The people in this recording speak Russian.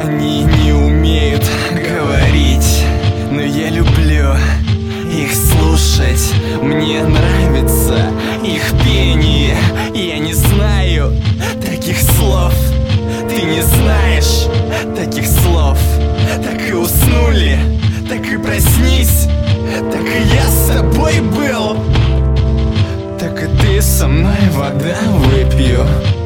Они не умеют говорить, но я люблю их слушать. Мне нравится их пение. Я не знаю таких слов. Ты не знаешь таких слов. Так и уснули, так и проснись. Так и я с тобой был. Так и ты со мной вода выпью.